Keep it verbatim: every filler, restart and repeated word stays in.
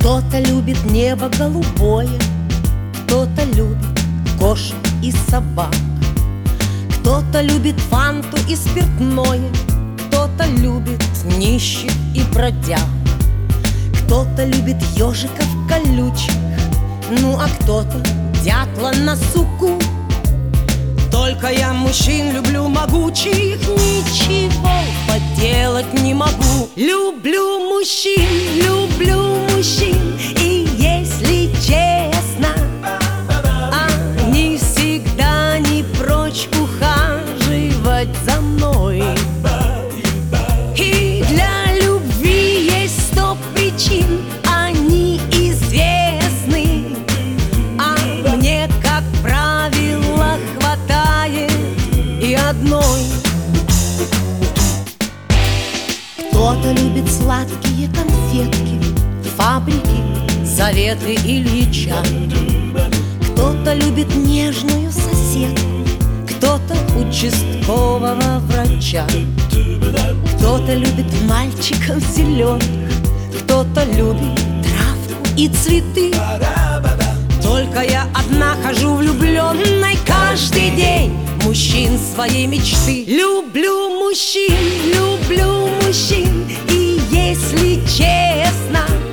Кто-то любит небо голубое, кто-то любит кошек и собак, кто-то любит фанту и спиртное, кто-то любит нищих и бродяг, кто-то любит ежиков колючих, ну а кто-то дятла на суку. Только я мужчин люблю могучих, ничего поделать не могу. Люблю мужчин, люблю мужчин, и если честно, они всегда не прочь ухаживать за мной. И для любви есть сто причин, они известны, а мне, как правило, хватает и одной. Кто-то любит сладкие конфетки, фабрики, заветы Ильича, кто-то любит нежную соседку, кто-то участкового врача, кто-то любит мальчиков зеленых, кто-то любит травку и цветы. Только я одна хожу влюбленной каждый день мужчин своей мечты. Люблю мужчин, люблю мужчин, и если честно,